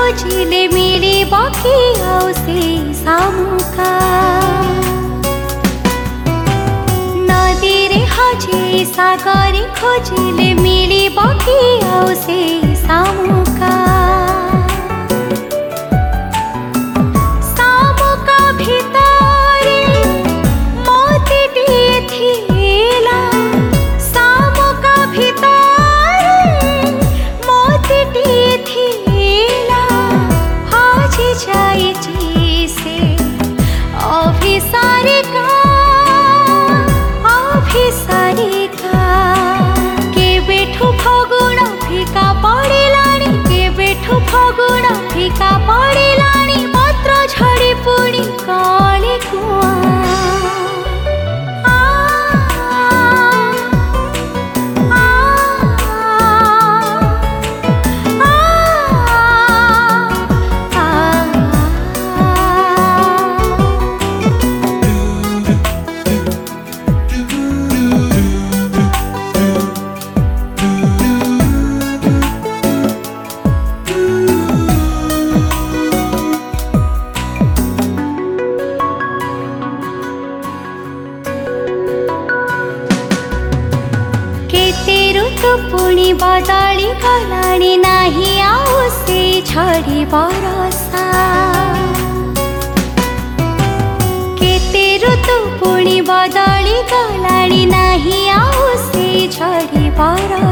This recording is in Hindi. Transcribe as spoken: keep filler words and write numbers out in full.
खोजिले मिलिब कि आउ से सामुका नदी रे हजे सागरे खोजिले मिलिब कि आउ से सामुका सामुका भितरे मोतीटिए थिला सामुका भितरे मोतीटिए थिला हजी जाइछि से अभिसारिका अभिसारिका केबेठु फगुण फिका पड़िलाणी केबेठु फगुण फिका पड़िलाणी पत्र झड़ी पुणी कले कुआ ऋतु पुणी बदली गलाणी नाही आउ से झड़ी बरसा केते ऋतु पुणी बदली गलाणी नाही आउ से झड़ी बरसा।